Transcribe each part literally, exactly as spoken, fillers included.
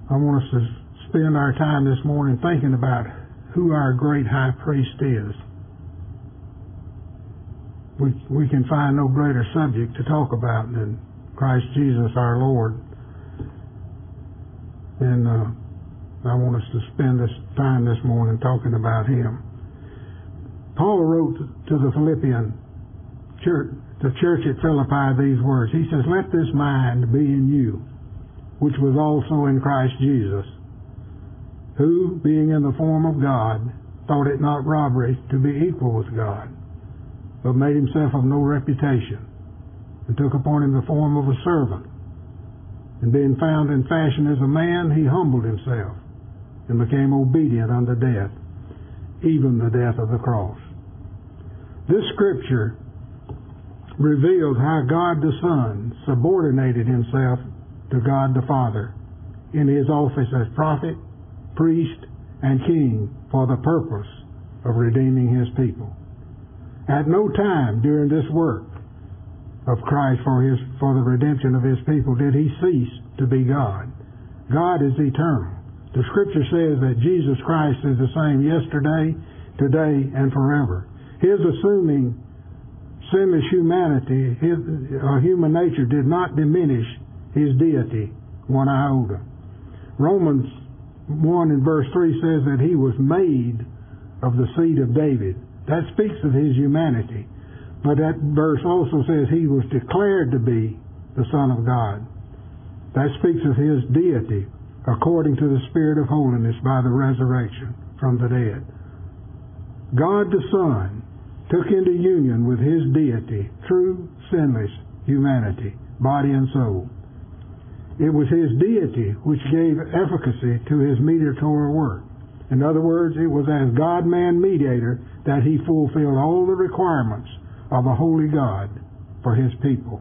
I want us to spend our time this morning thinking about who our great high priest is. We, we can find no greater subject to talk about than Christ Jesus our Lord. And uh, I want us to spend this time this morning talking about Him. Paul wrote to the Philippian church, the church at Philippi, these words. He says, "Let this mind be in you, which was also in Christ Jesus, who, being in the form of God, thought it not robbery to be equal with God, but made himself of no reputation, and took upon him the form of a servant. And being found in fashion as a man, he humbled himself, and became obedient unto death, even the death of the cross." This scripture reveals how God the Son subordinated himself to God the Father in his office as prophet, priest, and king for the purpose of redeeming his people. At no time during this work of Christ for his for the redemption of his people did he cease to be God. God is eternal. The scripture says that Jesus Christ is the same yesterday, today, and forever. His assuming sinless humanity, his uh, human nature did not diminish his deity one iota. Romans one and verse three says that he was made of the seed of David. That speaks of his humanity. But that verse also says he was declared to be the Son of God. That speaks of his deity according to the Spirit of holiness by the resurrection from the dead. God the Son took into union with his deity, true, sinless humanity, body and soul. It was his deity which gave efficacy to his mediatorial work. In other words, it was as God-man mediator that he fulfilled all the requirements of a holy God for his people.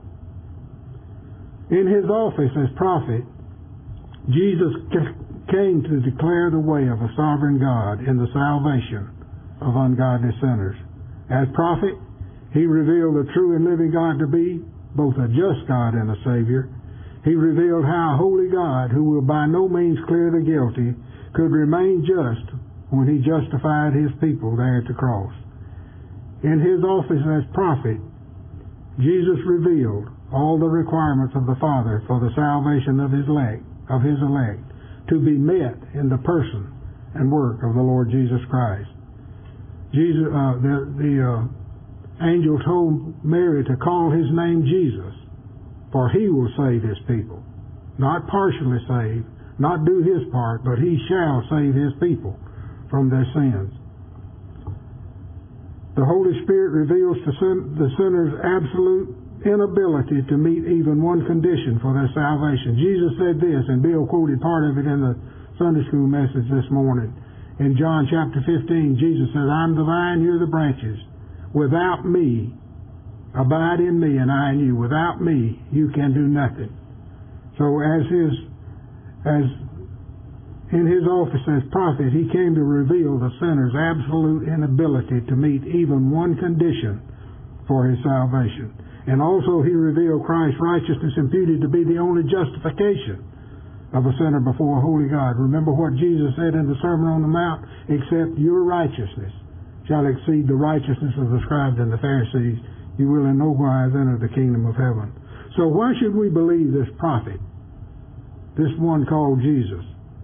In his office as prophet, Jesus came to declare the way of a sovereign God in the salvation of ungodly sinners. As prophet, he revealed the true and living God to be both a just God and a Savior. He revealed how a holy God, who will by no means clear the guilty, could remain just when he justified his people there at the cross. In his office as prophet, Jesus revealed all the requirements of the Father for the salvation of his elect, of his elect, to be met in the person and work of the Lord Jesus Christ. Jesus, uh, the, the uh, angel told Mary to call his name Jesus, for he will save his people. Not partially save, not do his part, but he shall save his people from their sins. The Holy Spirit reveals to sin, the sinner's absolute inability to meet even one condition for their salvation. Jesus said this, and Bill quoted part of it in the Sunday school message this morning. In John chapter fifteen, Jesus says, "I'm the vine, you're the branches. Without me, abide in me, and I in you. Without me, you can do nothing." So as his, as in his office as prophet, he came to reveal the sinner's absolute inability to meet even one condition for his salvation. And also he revealed Christ's righteousness imputed to be the only justification of a sinner before a holy God. Remember what Jesus said in the Sermon on the Mount? "Except your righteousness shall exceed the righteousness of the scribes and the Pharisees, you will in no wise enter the kingdom of heaven." So why should we believe this prophet, this one called Jesus?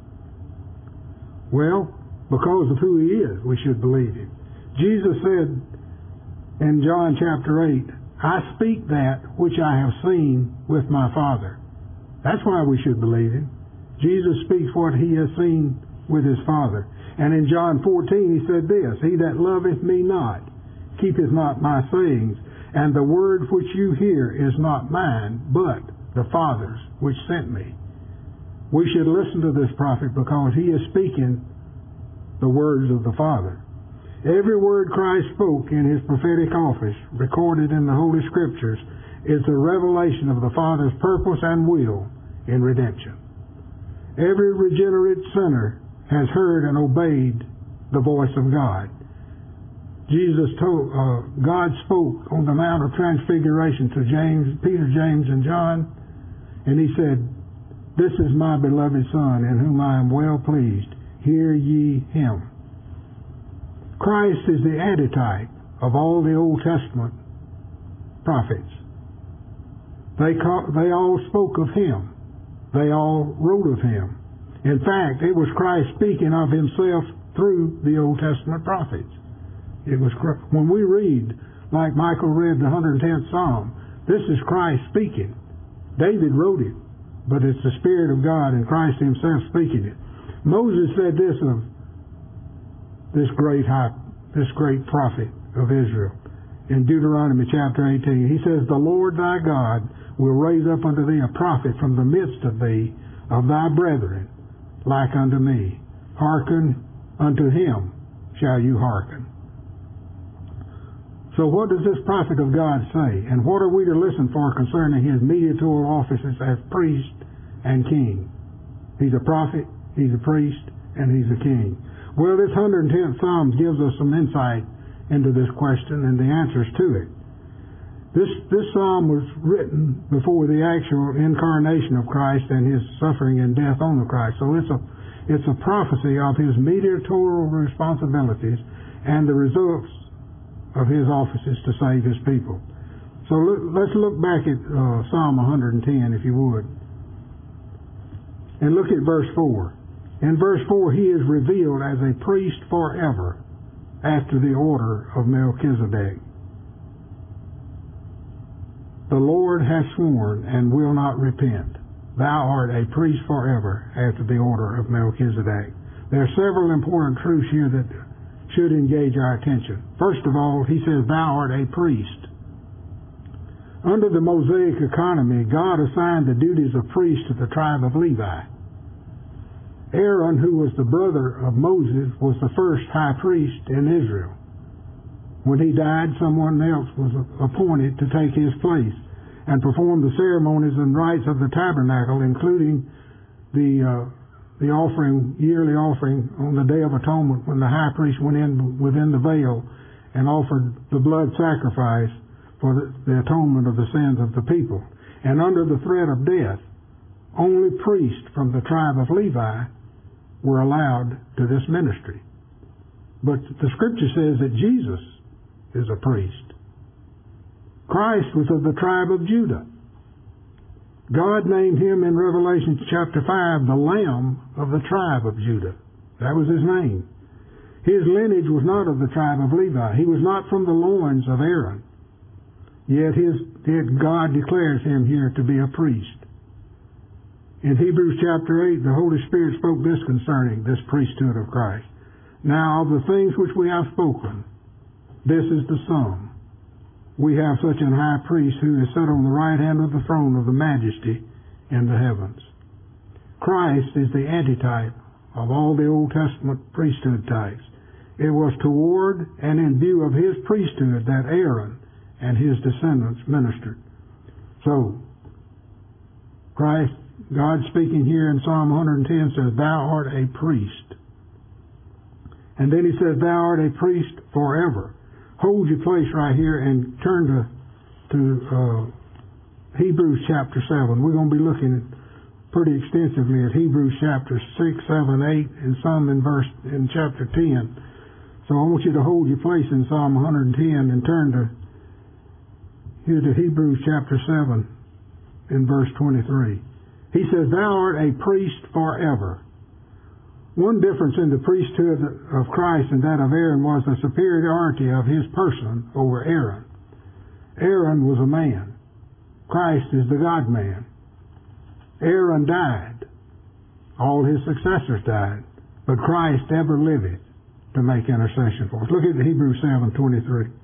Well, because of who he is, we should believe him. Jesus said in John chapter eight, "I speak that which I have seen with my Father." That's why we should believe him. Jesus speaks what he has seen with his Father. And in John fourteen he said this, "He that loveth me not, keepeth not my sayings, and the word which you hear is not mine, but the Father's which sent me." We should listen to this prophet because he is speaking the words of the Father. Every word Christ spoke in his prophetic office, recorded in the Holy Scriptures, is a revelation of the Father's purpose and will in redemption. Every regenerate sinner has heard and obeyed the voice of God. Jesus told, uh, God spoke on the Mount of Transfiguration to James, Peter, James, and John, and he said, This is my beloved Son, in whom I am well pleased. Hear ye him. Christ is the antitype of all the Old Testament prophets. They, call, they all spoke of him. They all wrote of him. In fact, it was Christ speaking of himself through the Old Testament prophets. It was when we read, like Michael read the one hundred tenth Psalm, this is Christ speaking. David wrote it, but it's the Spirit of God and Christ himself speaking it. Moses said this of this great high, this great prophet of Israel in Deuteronomy chapter eighteen. He says, the Lord thy God will raise up unto thee a prophet from the midst of thee, of thy brethren, like unto me. Hearken unto him shall you hearken. So what does this prophet of God say? And what are we to listen for concerning his mediatorial offices as priest and king? He's a prophet, he's a priest, and he's a king. Well, this one hundred tenth Psalm gives us some insight into this question and the answers to it. This, this psalm was written before the actual incarnation of Christ and his suffering and death on the Christ. So it's a, it's a prophecy of his mediatorial responsibilities and the results of his offices to save his people. So look, let's look back at uh, Psalm one hundred ten, if you would, and look at verse four. In verse four, he is revealed as a priest forever after the order of Melchizedek. The Lord has sworn and will not repent. Thou art a priest forever after the order of Melchizedek. There are several important truths here that should engage our attention. First of all, he says, thou art a priest. Under the Mosaic economy, God assigned the duties of priest to the tribe of Levi. Aaron, who was the brother of Moses, was the first high priest in Israel. When he died, someone else was appointed to take his place and perform the ceremonies and rites of the tabernacle, including the uh, the offering, yearly offering on the Day of Atonement, when the high priest went in within the veil and offered the blood sacrifice for the, the atonement of the sins of the people. And under the threat of death, only priests from the tribe of Levi were allowed to this ministry. But the Scripture says that Jesus is a priest. Christ was of the tribe of Judah. God named him in Revelation chapter five the Lamb of the tribe of Judah. That was his name. His lineage was not of the tribe of Levi. He was not from the loins of Aaron. Yet his yet God declares him here to be a priest. In Hebrews chapter eight, the Holy Spirit spoke this concerning this priesthood of Christ. Now, of the things which we have spoken, this is the sum. We have such an high priest who is set on the right hand of the throne of the majesty in the heavens. Christ is the antitype of all the Old Testament priesthood types. It was toward and in view of his priesthood that Aaron and his descendants ministered. So, Christ, God speaking here in Psalm one hundred ten says, thou art a priest. And then he says, thou art a priest forever. Hold your place right here and turn to, to uh, Hebrews chapter seven. We're going to be looking pretty extensively at Hebrews chapter six, seven, eight, and some in verse in chapter ten. So I want you to hold your place in Psalm one hundred ten and turn to here to Hebrews chapter seven in verse twenty-three. He says, thou art a priest forever. One difference in the priesthood of Christ and that of Aaron was the superiority of his person over Aaron. Aaron was a man. Christ is the God-man. Aaron died. All his successors died. But Christ ever liveth to make intercession for us. Look at Hebrews seven twenty-three.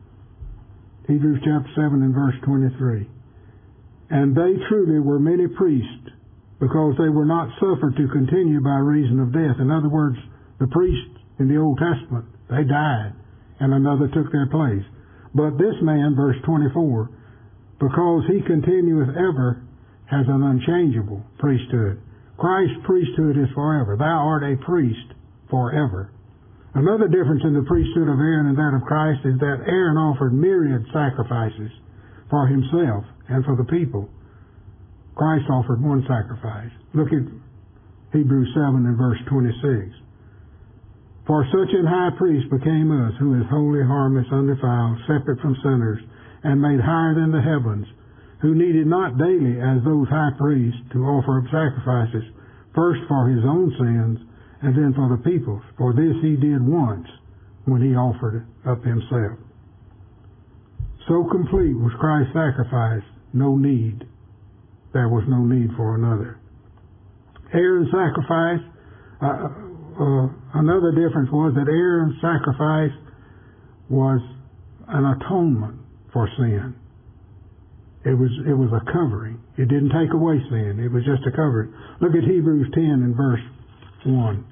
Hebrews chapter seven and verse twenty-three. And they truly were many priests, because they were not suffered to continue by reason of death. In other words, the priests in the Old Testament, they died, and another took their place. But this man, verse twenty-four, because he continueth ever, has an unchangeable priesthood. Christ's priesthood is forever. Thou art a priest forever. Another difference in the priesthood of Aaron and that of Christ is that Aaron offered myriad sacrifices for himself and for the people. Christ offered one sacrifice. Look at Hebrews seven and verse twenty-six. For such an high priest became us, who is holy, harmless, undefiled, separate from sinners, and made higher than the heavens, who needed not daily, as those high priests, to offer up sacrifices, first for his own sins, and then for the people's. For this he did once, when he offered up himself. So complete was Christ's sacrifice, no need. There was no need for another. Aaron's sacrifice, uh, uh, another difference was that Aaron's sacrifice was an atonement for sin. It was it was a covering. It didn't take away sin. It was just a covering. Look at Hebrews ten and verse one.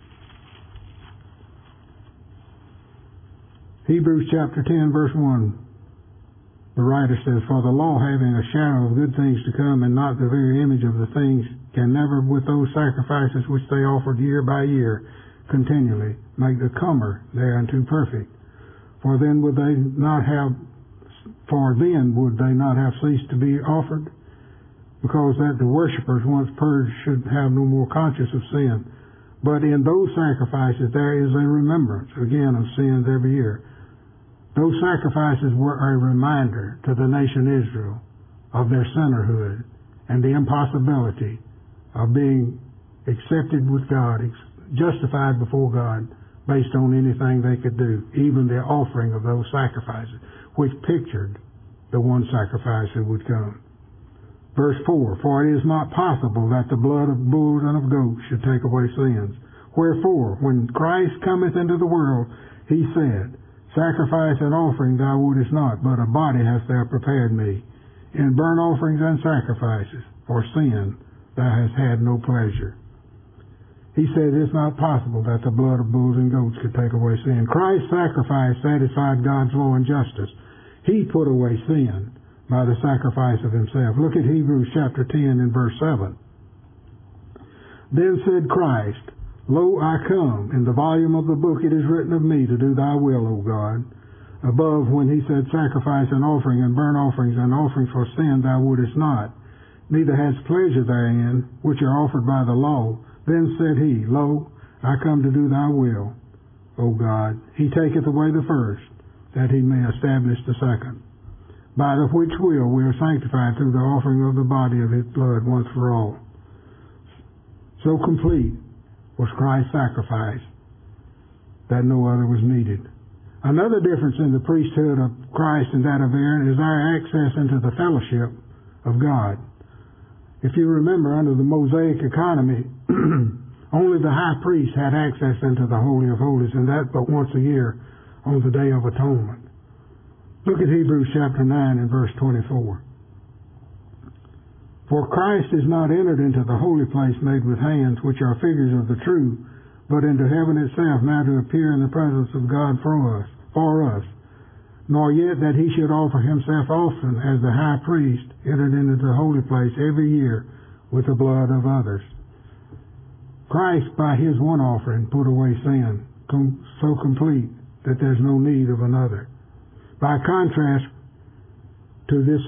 Hebrews chapter ten, verse one. The writer says, For the law, having a shadow of good things to come, and not the very image of the things, can never, with those sacrifices which they offered year by year, continually, make the comer thereunto perfect. For then would they not have, for then would they not have ceased to be offered? Because that the worshippers, once purged, should have no more conscience of sin. But in those sacrifices there is a remembrance, again, of sins every year. Those sacrifices were a reminder to the nation Israel of their sinnerhood and the impossibility of being accepted with God, justified before God, based on anything they could do, even the offering of those sacrifices, which pictured the one sacrifice that would come. Verse four, For it is not possible that the blood of bulls and of goats should take away sins. Wherefore, when Christ cometh into the world, he said, Sacrifice and offering thou wouldest not, but a body hast thou prepared me. In burnt offerings and sacrifices for sin thou hast had no pleasure. He said it's not possible that the blood of bulls and goats could take away sin. Christ's sacrifice satisfied God's law and justice. He put away sin by the sacrifice of himself. Look at Hebrews chapter ten and verse seven. Then said Christ, Lo, I come. In the volume of the book it is written of me to do thy will, O God. Above, when he said, Sacrifice and offering and burnt offerings and offerings for sin thou wouldest not, neither hadst pleasure therein, which are offered by the law. Then said he, Lo, I come to do thy will, O God. He taketh away the first, that he may establish the second. By the which will we are sanctified through the offering of the body of his blood once for all. So complete was Christ's sacrifice that no other was needed. Another difference in the priesthood of Christ and that of Aaron is our access into the fellowship of God. If you remember, under the Mosaic economy, only the high priest had access into the Holy of Holies, and that but once a year on the Day of Atonement. Look at Hebrews chapter nine and verse twenty-four. For Christ is not entered into the holy place made with hands, which are figures of the true, but into heaven itself, now to appear in the presence of God for us, for us. Nor yet that he should offer himself often, as the high priest entered into the holy place every year with the blood of others. Christ, by his one offering, put away sin, com- so complete that there's no need of another. By contrast to this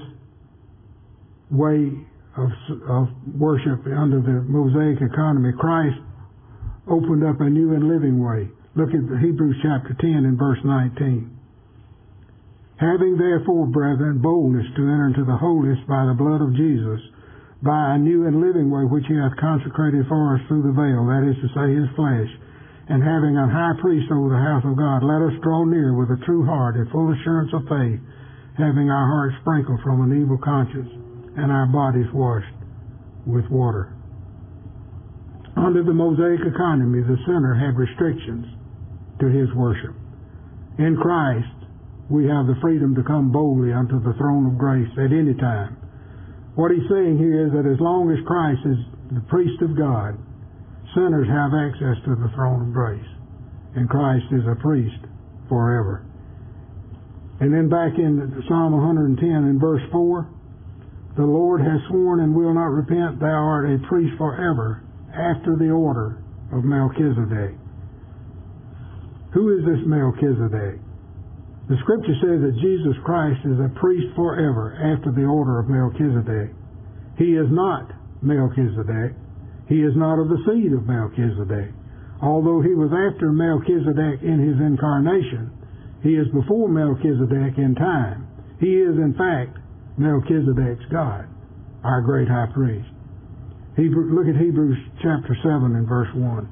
way Of, of worship under the Mosaic economy, Christ opened up a new and living way. Look at Hebrews chapter ten and verse nineteen. Having therefore, brethren, boldness to enter into the holiest by the blood of Jesus, by a new and living way which he hath consecrated for us through the veil, that is to say, his flesh, and having an high priest over the house of God, let us draw near with a true heart and full assurance of faith, having our hearts sprinkled from an evil conscience, and our bodies washed with water. Under the Mosaic economy, the sinner had restrictions to his worship. In Christ, we have the freedom to come boldly unto the throne of grace at any time. What he's saying here is that as long as Christ is the priest of God, sinners have access to the throne of grace. And Christ is a priest forever. And then back in Psalm one hundred ten in verse four, the Lord has sworn and will not repent, thou art a priest forever, after the order of Melchizedek. Who is this Melchizedek? The Scripture says that Jesus Christ is a priest forever, after the order of Melchizedek. He is not Melchizedek. He is not of the seed of Melchizedek. Although he was after Melchizedek in his incarnation, he is before Melchizedek in time. He is, in fact, Melchizedek's God, our great high priest. Hebrew, look at Hebrews chapter seven and verse one.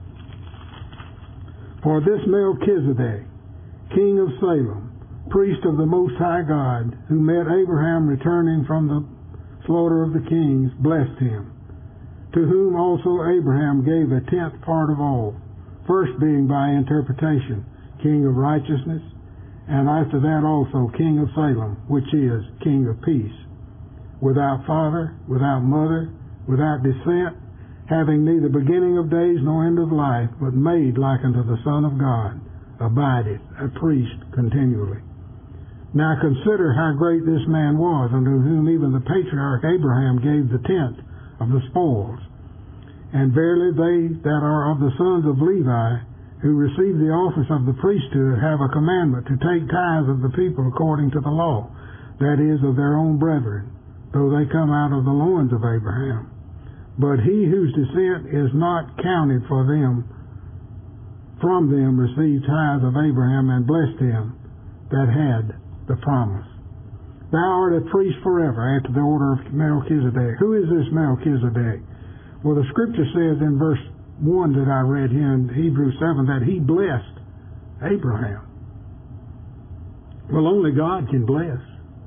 For this Melchizedek, king of Salem, priest of the Most High God, who met Abraham returning from the slaughter of the kings, blessed him, to whom also Abraham gave a tenth part of all, first being by interpretation king of righteousness, and after that also king of Salem, which is king of peace, without father, without mother, without descent, having neither beginning of days nor end of life, but made like unto the Son of God, abideth a priest continually. Now consider how great this man was, unto whom even the patriarch Abraham gave the tenth of the spoils. And verily they that are of the sons of Levi, who receive the office of the priesthood, have a commandment to take tithes of the people according to the law, that is, of their own brethren, though they come out of the loins of Abraham. But he whose descent is not counted for them, from them received tithes of Abraham, and blessed him that had the promise. Thou art a priest forever, after the order of Melchizedek. Who is this Melchizedek? Well, the scripture says in verse one that I read here in Hebrews seven that he blessed Abraham. Well, only God can bless.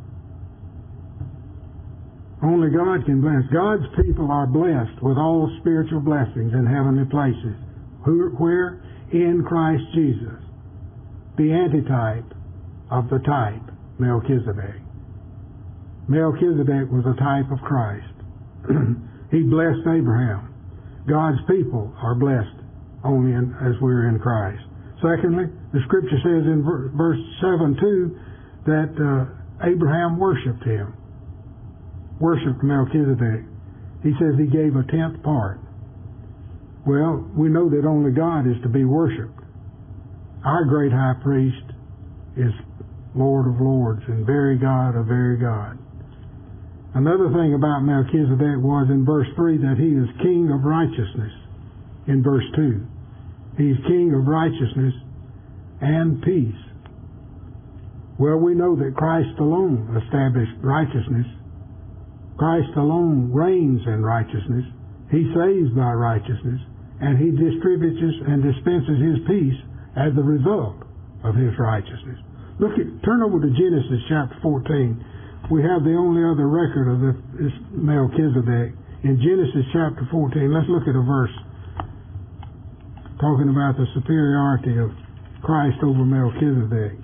Only God can bless. God's people are blessed with all spiritual blessings in heavenly places. Who, where? In Christ Jesus, the antitype of the type, Melchizedek. Melchizedek was a type of Christ. He blessed Abraham. God's people are blessed only in, as we're in Christ. Secondly, the scripture says in verse seven too that uh, Abraham worshipped him. Worshipped Melchizedek. He says he gave a tenth part. Well, we know that only God is to be worshipped. Our great high priest is Lord of lords and very God of very God. Another thing about Melchizedek was in verse three that he is king of righteousness. In verse two, he's king of righteousness and peace. Well, we know that Christ alone established righteousness. Christ alone reigns in righteousness. He saves by righteousness, and he distributes and dispenses his peace as the result of his righteousness. Look at, turn over to Genesis chapter fourteen. We have the only other record of this Melchizedek. In Genesis chapter fourteen, let's look at a verse talking about the superiority of Christ over Melchizedek.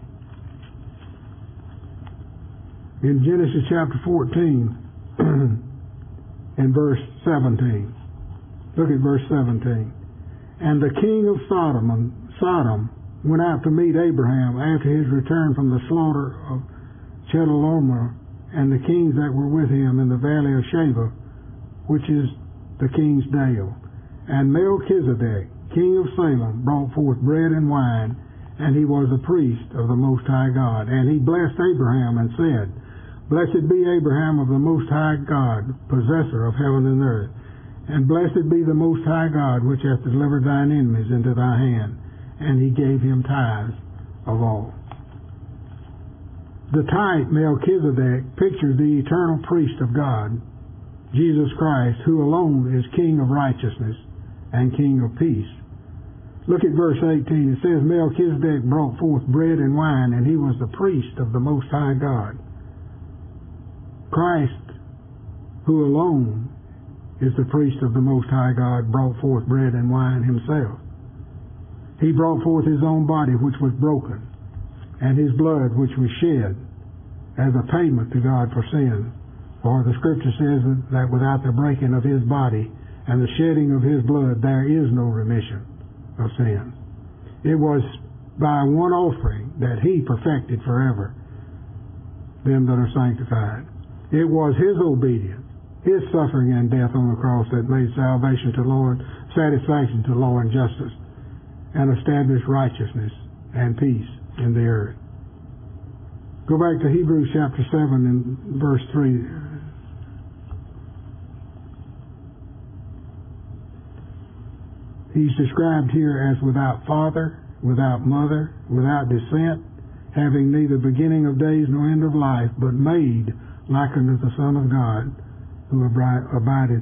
In Genesis chapter fourteen, in verse seventeen. Look at verse seventeen. And the king of Sodom, Sodom went out to meet Abraham after his return from the slaughter of Chedorlaomer, and the kings that were with him in the valley of Sheba, which is the king's dale. And Melchizedek, king of Salem, brought forth bread and wine, and he was a priest of the Most High God. And he blessed Abraham and said, Blessed be Abraham of the Most High God, possessor of heaven and earth. And blessed be the Most High God, which hath delivered thine enemies into thy hand. And he gave him tithes of all. The type, Melchizedek, pictures the eternal priest of God, Jesus Christ, who alone is King of righteousness and King of peace. Look at verse eighteen. It says, Melchizedek brought forth bread and wine, and he was the priest of the Most High God. Christ, who alone is the priest of the Most High God, brought forth bread and wine himself. He brought forth his own body, which was broken, and his blood, which was shed, as a payment to God for sin. For the scripture says that without the breaking of his body and the shedding of his blood, there is no remission of sin. It was by one offering that he perfected forever them that are sanctified. It was his obedience, his suffering and death on the cross that made salvation to law and satisfaction to law and justice, and established righteousness and peace in the earth. Go back to Hebrews chapter seven and verse three. He's described here as without father, without mother, without descent, having neither beginning of days nor end of life, but made like unto the Son of God, who abideth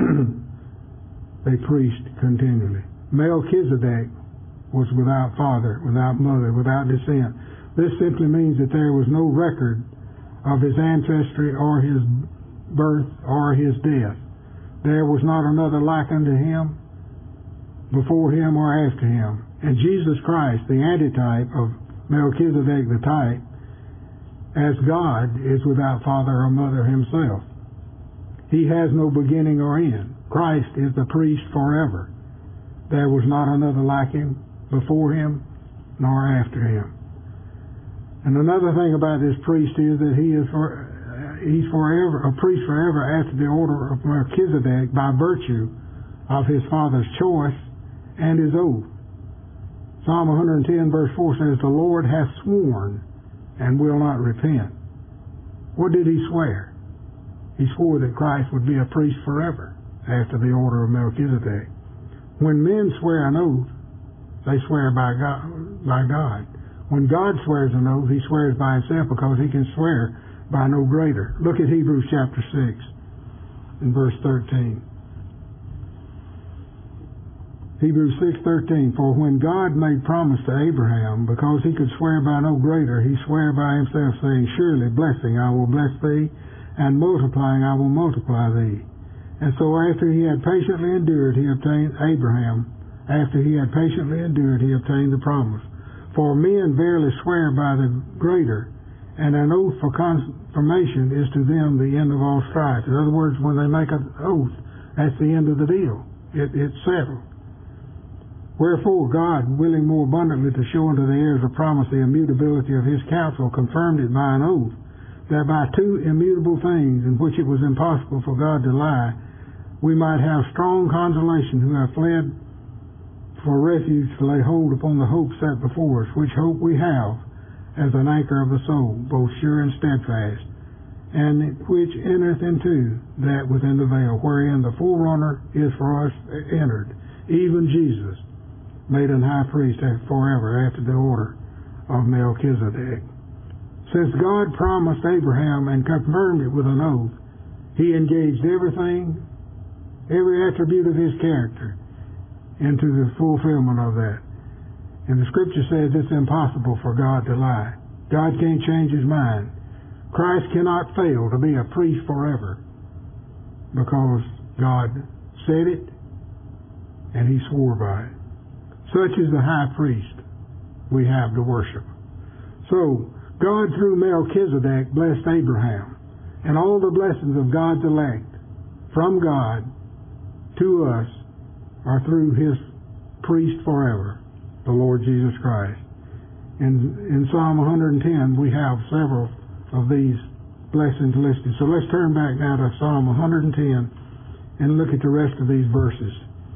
a priest continually. Melchizedek was without father, without mother, without descent. This simply means that there was no record of his ancestry or his birth or his death. There was not another like unto him, before him or after him. And Jesus Christ, the antitype of Melchizedek, the type, as God, is without father or mother himself. He has no beginning or end. Christ is the priest forever. There was not another like him before him nor after him. And another thing about this priest is that he is for, he's forever a priest forever after the order of Melchizedek by virtue of his father's choice and his oath. Psalm one hundred ten verse four says, "The Lord hath sworn and will not repent." What did he swear? He swore that Christ would be a priest forever after the order of Melchizedek. When men swear an oath, they swear by God. By God. When God swears an oath, he swears by himself because he can swear by no greater. Look at Hebrews chapter six and verse thirteen. Hebrews six thirteen, "For when God made promise to Abraham, because he could swear by no greater, he sware by himself, saying, Surely blessing I will bless thee, and multiplying I will multiply thee. And so after he had patiently endured, he obtained Abraham, after he had patiently endured, he obtained the promise. For men verily swear by the greater, and an oath for confirmation is to them the end of all strife." In other words, when they make an oath, that's the end of the deal. It, it's settled. "Wherefore God, willing more abundantly to show unto the heirs of promise the immutability of his counsel, confirmed it by an oath, that by two immutable things, in which it was impossible for God to lie, we might have strong consolation who have fled for refuge to lay hold upon the hope set before us, which hope we have as an anchor of the soul, both sure and steadfast, and which entereth into that within the veil, wherein the forerunner is for us entered, even Jesus, made an high priest forever after the order of Melchizedek." Since God promised Abraham and confirmed it with an oath, he engaged everything, every attribute of his character into the fulfillment of that. And the scripture says it's impossible for God to lie. God can't change his mind. Christ cannot fail to be a priest forever because God said it and he swore by it. Such is the high priest we have to worship. So, God through Melchizedek blessed Abraham, and all the blessings of God's elect from God to us are through his priest forever, the Lord Jesus Christ. In, in Psalm one hundred ten, we have several of these blessings listed. So let's turn back now to Psalm one hundred ten and look at the rest of these verses.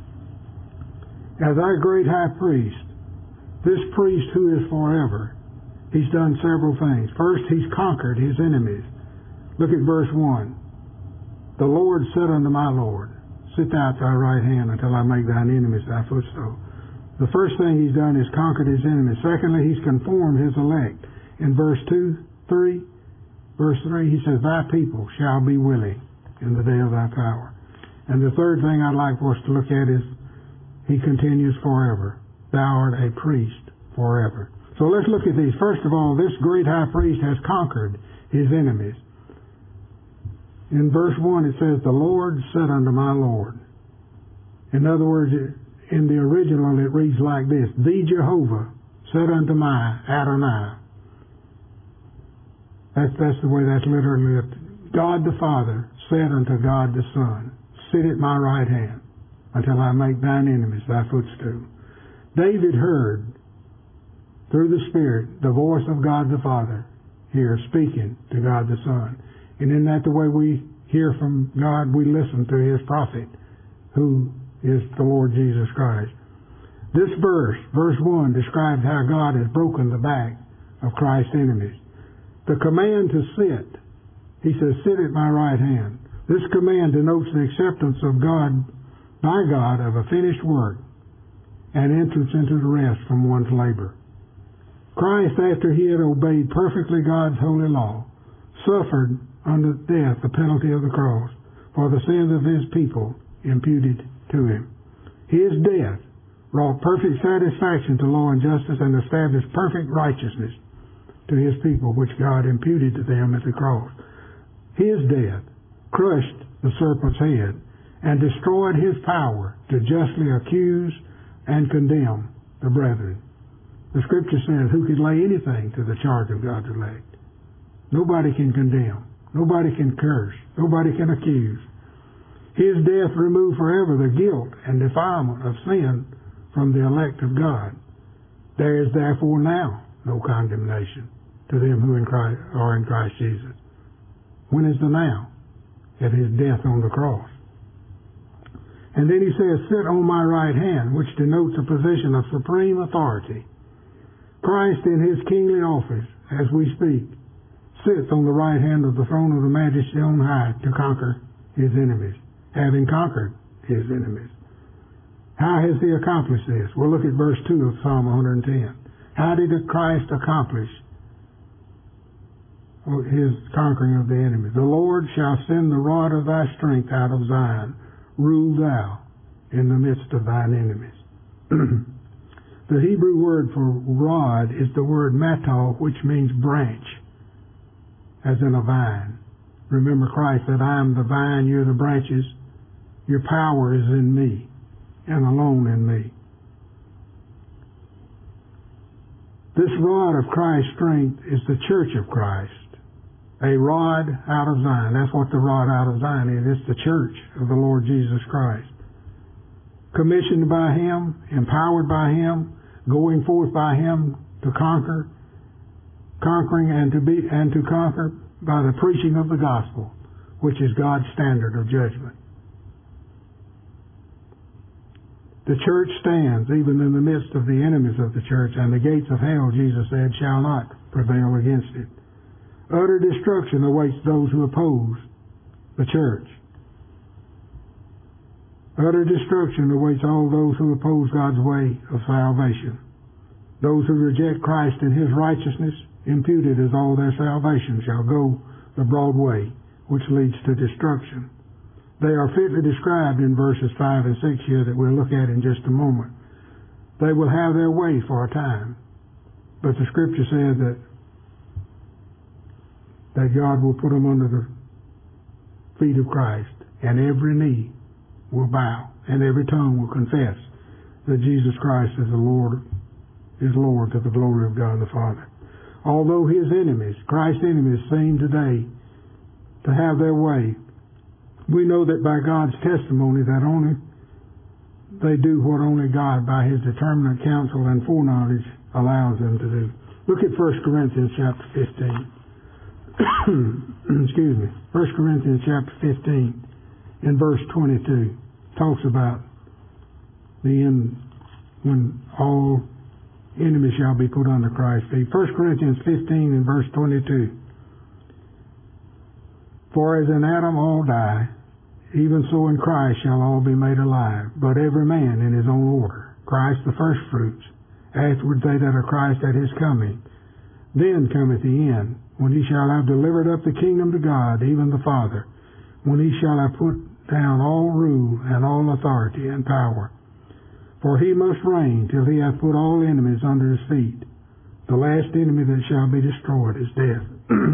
"As our great high priest, this priest who is forever, he's done several things. First, he's conquered his enemies. Look at verse one. "The Lord said unto my Lord, Sit thou at thy right hand until I make thine enemies thy footstool." The first thing he's done is conquered his enemies. Secondly, he's conformed his elect. In verse two, three, verse three, he says, "Thy people shall be willing in the day of thy power." And the third thing I'd like for us to look at is he continues forever. "Thou art a priest forever." So let's look at these. First of all, this great high priest has conquered his enemies. In verse one it says, "The Lord said unto my Lord." In other words, in the original it reads like this, "The Jehovah said unto my Adonai." That's, that's the way that's literally it. God the Father said unto God the Son, "Sit at my right hand until I make thine enemies thy footstool." David heard through the Spirit the voice of God the Father here speaking to God the Son. And isn't that the way we hear from God? We listen to his prophet, who is the Lord Jesus Christ. This verse, verse one, describes how God has broken the back of Christ's enemies. The command to sit, he says, "Sit at my right hand." This command denotes the acceptance of God, by God, of a finished work and entrance into the rest from one's labor. Christ, after he had obeyed perfectly God's holy law, suffered unto death the penalty of the cross for the sins of his people imputed to him. His death wrought perfect satisfaction to law and justice and established perfect righteousness to his people, which God imputed to them at the cross. His death crushed the serpent's head and destroyed his power to justly accuse and condemn the brethren. The Scripture says, who could lay anything to the charge of God's elect? Nobody can condemn. Nobody can curse. Nobody can accuse. His death removed forever the guilt and defilement of sin from the elect of God. There is therefore now no condemnation to them who in Christ, are in Christ Jesus. When is the now? At his death on the cross. And then he says, sit on my right hand, which denotes a position of supreme authority. Christ in his kingly office, as we speak, sits on the right hand of the throne of the Majesty on high to conquer his enemies, having conquered his enemies. How has he accomplished this? We'll look at verse two of Psalm one hundred ten. How did Christ accomplish his conquering of the enemy? The Lord shall send the rod of thy strength out of Zion. Rule thou in the midst of thine enemies. The Hebrew word for rod is the word matah, which means branch, as in a vine. Remember Christ said, I am the vine, you're the branches. Your power is in me and alone in me. This rod of Christ's strength is the church of Christ. A rod out of Zion. That's what the rod out of Zion is. It's the church of the Lord Jesus Christ. Commissioned by him, empowered by him, going forth by him to conquer, conquering and to be and to conquer by the preaching of the gospel, which is God's standard of judgment. The church stands even in the midst of the enemies of the church, and the gates of hell, Jesus said, shall not prevail against it. Utter destruction awaits those who oppose the church. Utter destruction awaits all those who oppose God's way of salvation. Those who reject Christ and his righteousness, imputed as all their salvation, shall go the broad way, which leads to destruction. They are fitly described in verses five and six here that we'll look at in just a moment. They will have their way for a time, but the Scripture says that that God will put them under the feet of Christ, and every knee will bow, and every tongue will confess that Jesus Christ is the Lord, is Lord to the glory of God the Father. Although his enemies, Christ's enemies, seem today to have their way, we know that by God's testimony that only they do what only God, by his determinate counsel and foreknowledge, allows them to do. Look at First Corinthians chapter fifteen. Excuse me. First Corinthians chapter fifteen, in verse twenty-two, talks about the end when all enemies shall be put under Christ's feet. First Corinthians fifteen and verse twenty-two. For as in Adam all die, even so in Christ shall all be made alive, but every man in his own order. Christ the first fruits, afterward they that are Christ at his coming. Then cometh the end, when he shall have delivered up the kingdom to God, even the Father, when he shall have put down all rule and all authority and power. For he must reign till he hath put all enemies under his feet. The last enemy that shall be destroyed is death.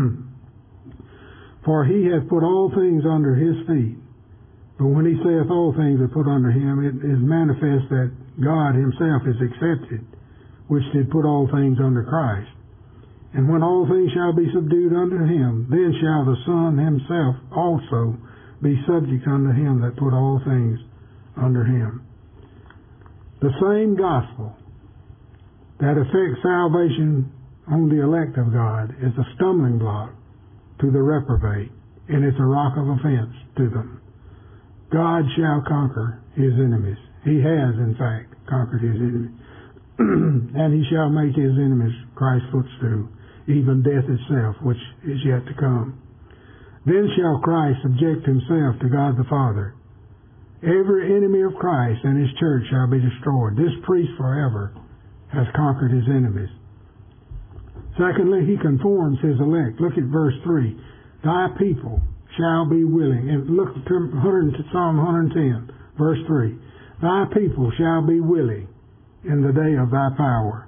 For he hath put all things under his feet. But when he saith all things are put under him, it is manifest that God himself is accepted, which did put all things under Christ. And when all things shall be subdued under him, then shall the Son himself also be subject unto him that put all things under him. The same gospel that affects salvation on the elect of God is a stumbling block to the reprobate, and it's a rock of offense to them. God shall conquer his enemies. He has, in fact, conquered his enemies. And he shall make his enemies Christ's footstool, even death itself, which is yet to come. Then shall Christ subject himself to God the Father, Every enemy of Christ and his church shall be destroyed. This priest forever has conquered his enemies. Secondly, he conforms his elect. Look at verse three. Thy people shall be willing. And look at Psalm one ten, verse three. Thy people shall be willing in the day of thy power.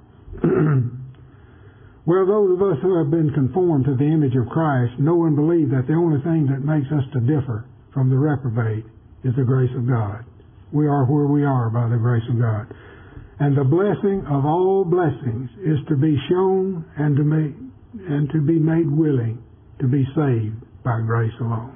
Well, those of us who have been conformed to the image of Christ know and believe that the only thing that makes us to differ from the reprobate is the grace of God. We are where we are by the grace of God. And the blessing of all blessings is to be shown and to make, and to be made willing to be saved by grace alone.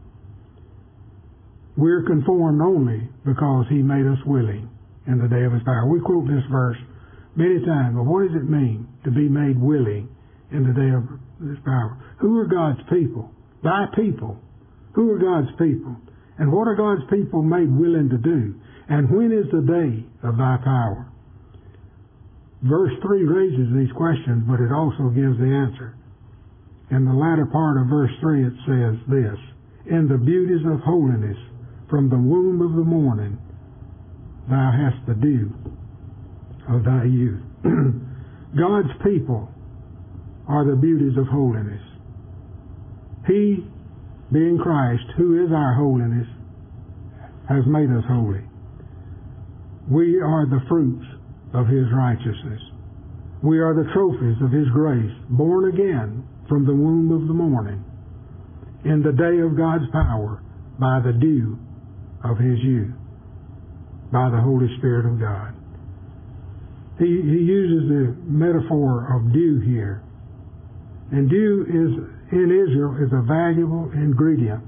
We're conformed only because he made us willing in the day of his power. We quote this verse many times, but what does it mean to be made willing in the day of his power? Who are God's people? Thy people. Who are God's people? And what are God's people made willing to do? And when is the day of thy power? Verse three raises these questions, but it also gives the answer. In the latter part of verse three it says this, in the beauties of holiness, from the womb of the morning, thou hast the dew of thy youth. God's people are the beauties of holiness. He, being Christ, who is our holiness, has made us holy. We are the fruits of his righteousness. We are the trophies of his grace, born again from the womb of the morning, in the day of God's power, by the dew of his youth, by the Holy Spirit of God. He, he uses the metaphor of dew here. And dew is, in Israel, is a valuable ingredient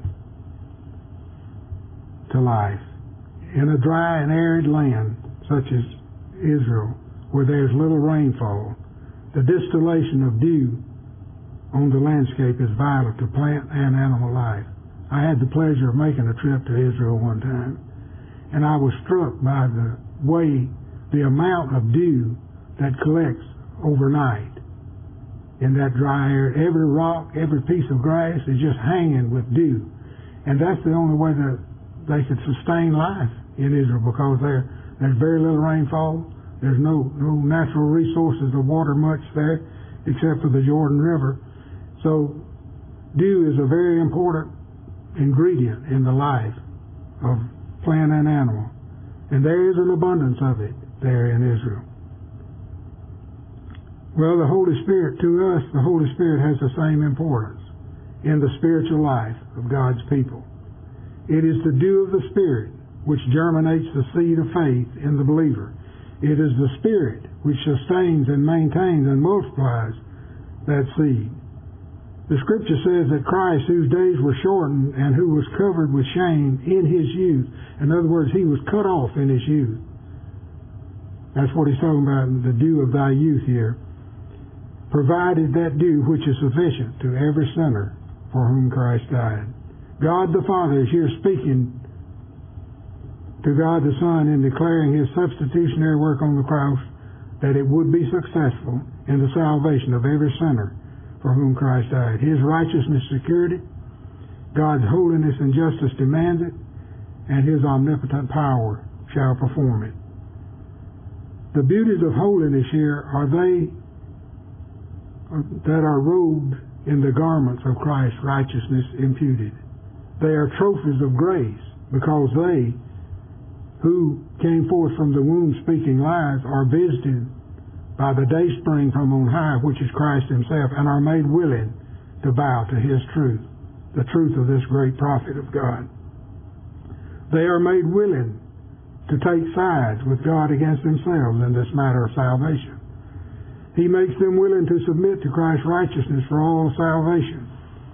to life. In a dry and arid land, such as Israel, where there's little rainfall, the distillation of dew on the landscape is vital to plant and animal life. I had the pleasure of making a trip to Israel one time, and I was struck by the way, the amount of dew that collects overnight in that dry air. Every rock, every piece of grass is just hanging with dew. And that's the only way that they could sustain life in Israel, because there, there's very little rainfall. There's no, no natural resources of water much there, except for the Jordan River. So dew is a very important ingredient in the life of plant and animal. And there is an abundance of it there in Israel. Well, the Holy Spirit, to us, the Holy Spirit has the same importance in the spiritual life of God's people. It is the dew of the Spirit which germinates the seed of faith in the believer. It is the Spirit which sustains and maintains and multiplies that seed. The Scripture says that Christ, whose days were shortened and who was covered with shame in his youth, in other words, he was cut off in his youth. That's what he's talking about in the dew of thy youth here. Provided that dew which is sufficient to every sinner for whom Christ died. God the Father is here speaking to God the Son in declaring his substitutionary work on the cross, that it would be successful in the salvation of every sinner for whom Christ died. His righteousness secured it, God's holiness and justice demands it, and his omnipotent power shall perform it. The beauties of holiness here are they that are robed in the garments of Christ's righteousness imputed. They are trophies of grace, because they who came forth from the womb speaking lies are visited by the day spring from on high, which is Christ himself, and are made willing to bow to his truth, the truth of this great prophet of God. They are made willing to take sides with God against themselves in this matter of salvation. He makes them willing to submit to Christ's righteousness for all salvation.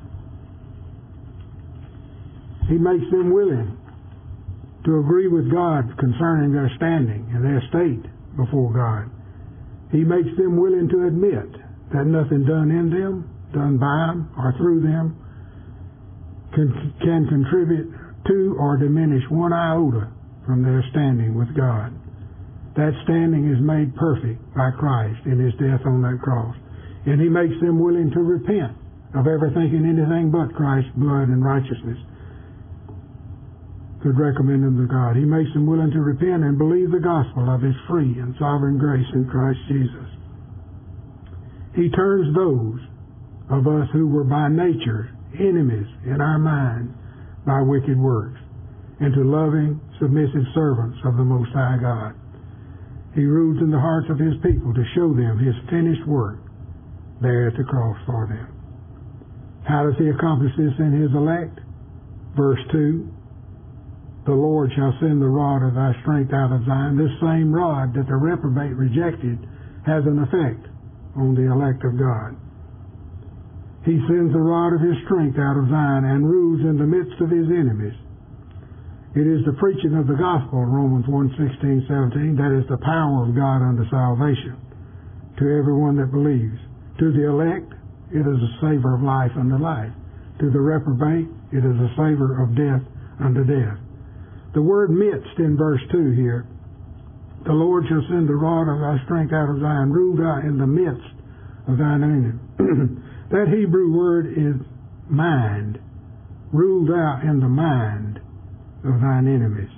He makes them willing to agree with God concerning their standing and their state before God. He makes them willing to admit that nothing done in them, done by them, or through them can, can contribute to or diminish one iota from their standing with God. That standing is made perfect by Christ in his death on that cross. And he makes them willing to repent of everything and anything but Christ's blood and righteousness. could recommend them to God. He makes them willing to repent and believe the gospel of His free and sovereign grace in Christ Jesus. He turns those of us who were by nature enemies in our minds by wicked works into loving, submissive servants of the Most High God. He rules in the hearts of His people to show them His finished work there at the cross for them. How does He accomplish this in His elect? Verse two, the Lord shall send the rod of thy strength out of Zion. This same rod that the reprobate rejected has an effect on the elect of God. He sends the rod of His strength out of Zion and rules in the midst of His enemies. It is the preaching of the gospel, Romans one, sixteen, seventeen, that is the power of God unto salvation to everyone that believes. To the elect, it is a savor of life unto life. To the reprobate, it is a savor of death unto death. The word midst in verse two here, the Lord shall send the rod of thy strength out of Zion, rule thou in the midst of thine enemies. That Hebrew word is mind. Rule thou in the mind of thine enemies.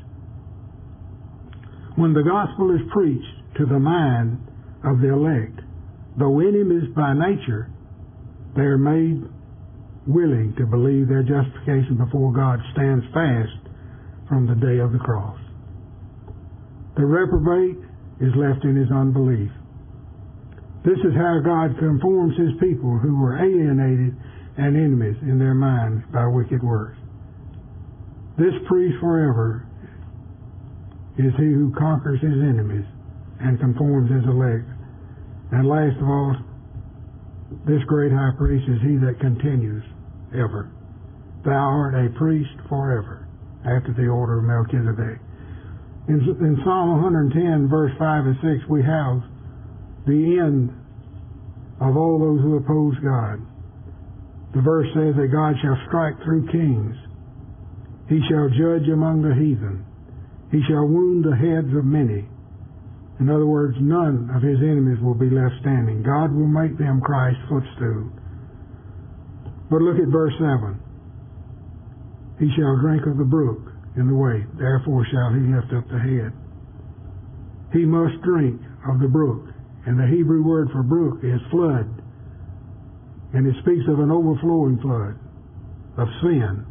When the gospel is preached to the mind of the elect, though enemies by nature, they are made willing to believe their justification before God stands fast from the day of the cross. The reprobate is left in his unbelief. This is how God conforms His people who were alienated and enemies in their minds by wicked works. This priest forever is He who conquers His enemies and conforms His elect. And last of all, this great high priest is He that continues ever. Thou art a priest forever, after the order of Melchizedek. In, in Psalm one ten, verse five and six, we have the end of all those who oppose God. The verse says that God shall strike through kings. He shall judge among the heathen. He shall wound the heads of many. In other words, none of His enemies will be left standing. God will make them Christ's footstool. But look at verse seven. He shall drink of the brook in the way, therefore shall he lift up the head. He must drink of the brook. And the Hebrew word for brook is flood. And it speaks of an overflowing flood of sin.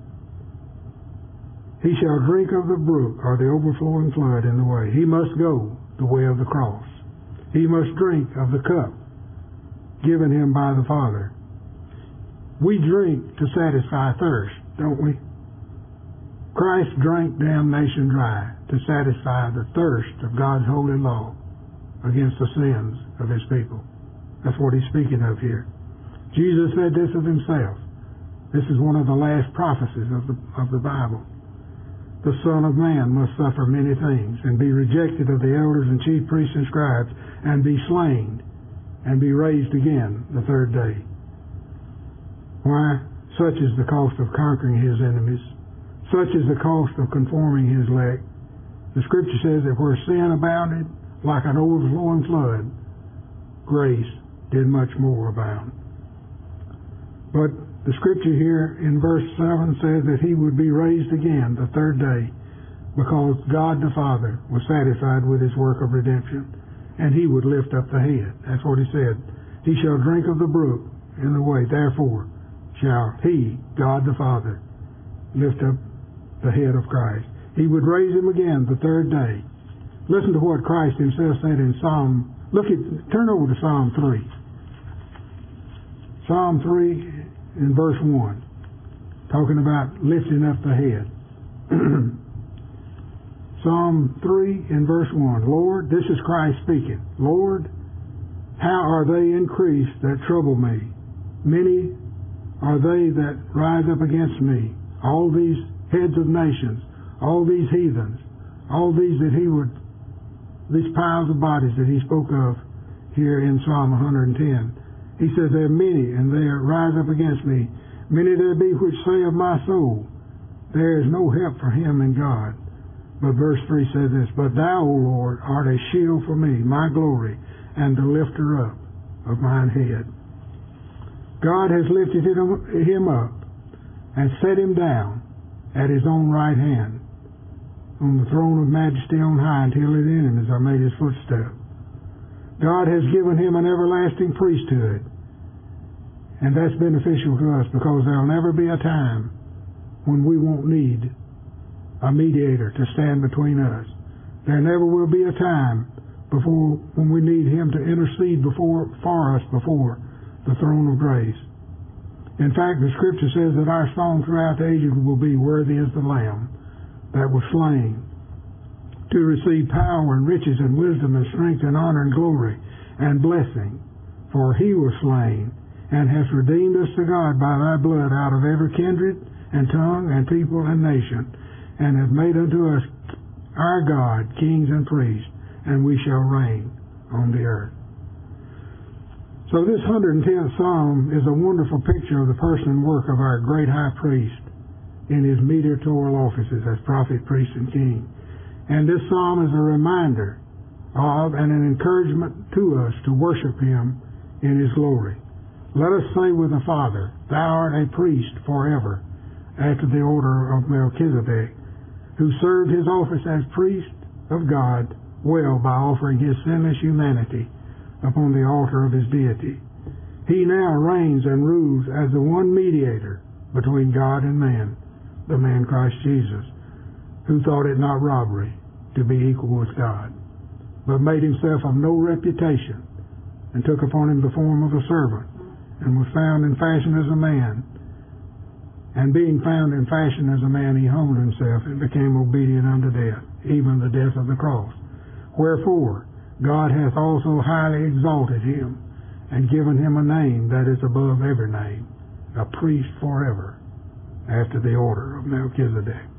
He shall drink of the brook, or the overflowing flood, in the way. He must go the way of the cross. He must drink of the cup given Him by the Father. We drink to satisfy thirst, don't we? Christ drank damnation dry to satisfy the thirst of God's holy law against the sins of His people. That's what He's speaking of here. Jesus said this of Himself. This is one of the last prophecies of the, of the Bible. The Son of Man must suffer many things and be rejected of the elders and chief priests and scribes and be slain and be raised again the third day. Why? Such is the cost of conquering His enemies. Such is the cost of conforming His elect. The Scripture says that where sin abounded, like an overflowing flood, grace did much more abound. But the Scripture here in verse seven says that He would be raised again the third day because God the Father was satisfied with His work of redemption, and He would lift up the head. That's what He said. He shall drink of the brook in the way, therefore shall He, God the Father, lift up the head of Christ. He would raise Him again the third day. Listen to what Christ Himself said in Psalm, look at, turn over to Psalm three. Psalm three in verse one, talking about lifting up the head. Psalm three in verse one, Lord, this is Christ speaking, Lord, how are they increased that trouble me? Many are they that rise up against me. All these heads of nations, all these heathens, all these that He would, these piles of bodies that He spoke of here in Psalm one ten. He says, there are many, and they rise up against me. Many there be which say of my soul, there is no help for him in God. But verse three says this, but Thou, O Lord, art a shield for me, my glory, and the lifter up of mine head. God has lifted him up and set Him down at His own right hand on the throne of majesty on high until his enemies are made his footstool. God has given him an everlasting priesthood, and that's beneficial to us because there'll never be a time when we won't need a mediator to stand between us. There never will be a time before when we need him to intercede before for us before the throne of grace. In fact, the Scripture says that our song throughout the ages will be, "Worthy is the Lamb that was slain to receive power and riches and wisdom and strength and honor and glory and blessing. For he was slain and hast redeemed us to God by thy blood out of every kindred and tongue and people and nation, and hath made unto us our God kings and priests, and we shall reign on the earth." So this one hundred tenth Psalm is a wonderful picture of the person and work of our great high priest in his mediatorial offices as prophet, priest, and king. And this psalm is a reminder of and an encouragement to us to worship him in his glory. Let us say with the Father, "Thou art a priest forever, after the order of Melchizedek, who served his office as priest of God well by offering his sinless humanity upon the altar of his deity. He now reigns and rules as the one mediator between God and man, the man Christ Jesus, who thought it not robbery to be equal with God, but made himself of no reputation, and took upon him the form of a servant, and was found in fashion as a man. And being found in fashion as a man, he humbled himself and became obedient unto death, even the death of the cross. Wherefore God hath also highly exalted him, and given him a name that is above every name, a priest forever, after the order of Melchizedek."